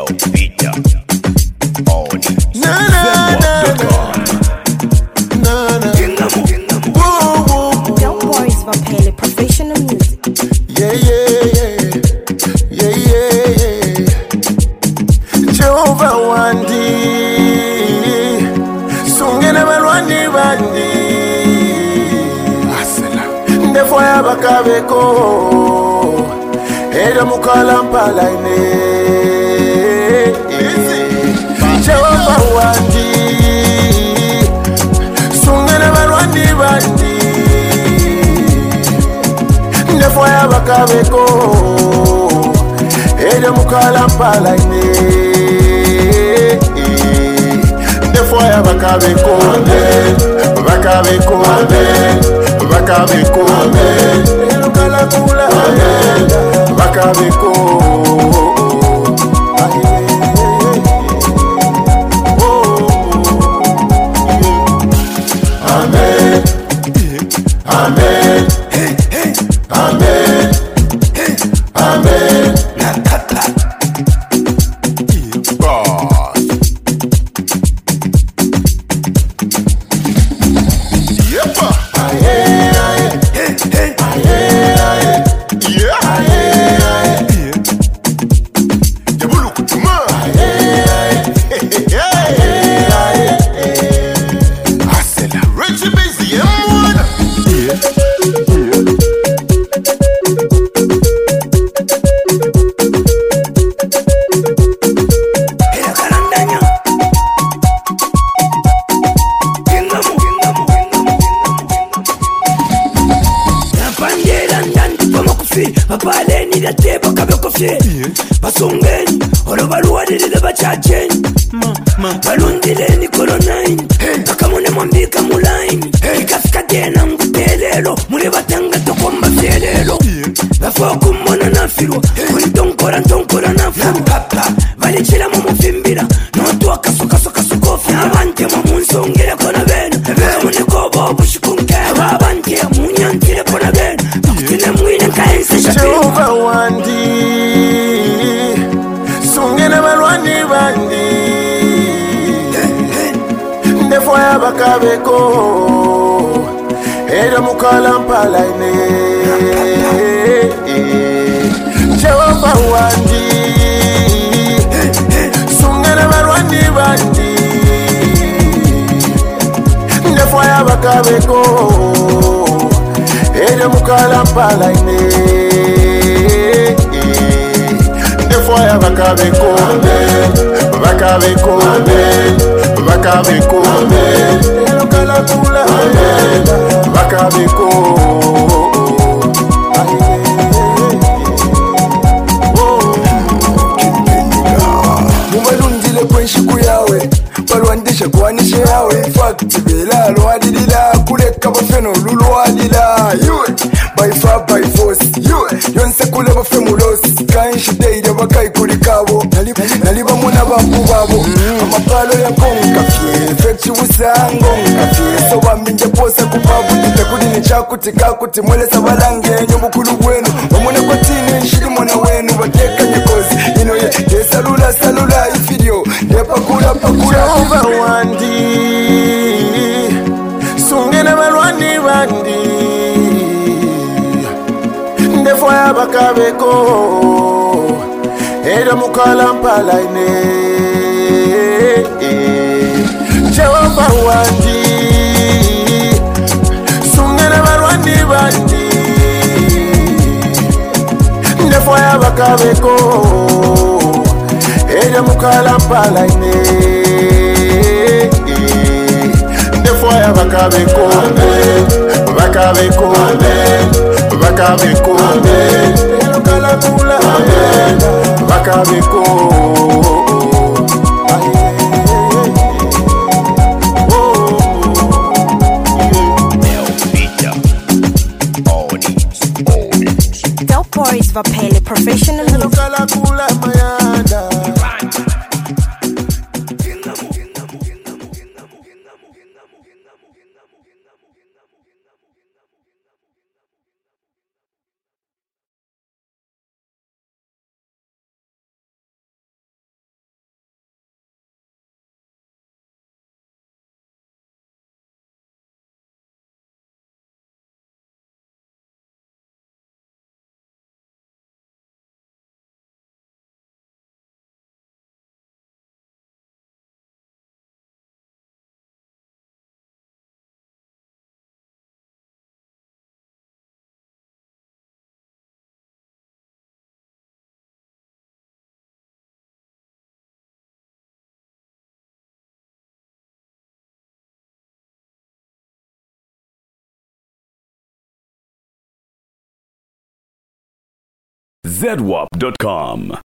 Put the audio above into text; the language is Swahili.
Peter. Dope Boys Vapele, professional music. Jehovah wandi sungene balwani bandi ndefo yabakabeko era mukalampala ine Jehovah wandi sungene balwani bandi ndefo yabakabeko era mukalampala ine ndefo yabakabeko bakabeko bakabeko era kalakula bakabeko amen amen amen amen Bapaleni da teba kabeko fye basongeni orobaluwadilile bachacheni balundileni kolonaini bakamune mwambika mulaini ikafika tena ngutelelo mule batanga tokomba fyelelo bafokumona nafirwa kuntonkora nafurwa balicila mumufimbira notwakasokasokasokofya abantema munsongele kona bena bamunikoba obushikunkewa abantema munyantile kona bena bakutine mwine nkaense Jehovah wandi sungene balwani bandi ndefo yabakabeko era mukalampala ine Jehovah wandi sungene balwani bandi ndefo yabakabeko era mukalampala ine ndefo yabakabeko bakabeko bakabeko era kalakula bakabeko mubalundile kwenshiku yawe balwandishe kwanishe yawe infact belalwadilila kuleka bafeno lulwadila iwe by far by force iwe yonse kule bafe mulosi kanshiteire bakayikulikabo nalibamuna bantu babo amapalo yakonkafye fekshi busango nkafye so bambinje pose kupabudite kudini chakuti kakuti mwelesa balangenyo bukulu bwenu bamune kwatini nshilimo na wenu batekanye kozi ino ye salula ifidio nepakula Jehovah wandi sungene balwani bandi ndefo yabakabeko era mukalampala ine Jehovah wandi sungene balwani bandi ndefo yabakabeko era mukalampala ine ndefo yabakabeko bakabeko bakabeko era kalakula bakabeko Dope Boys Vapele, professional music. kalakula mayanda zedwap.com.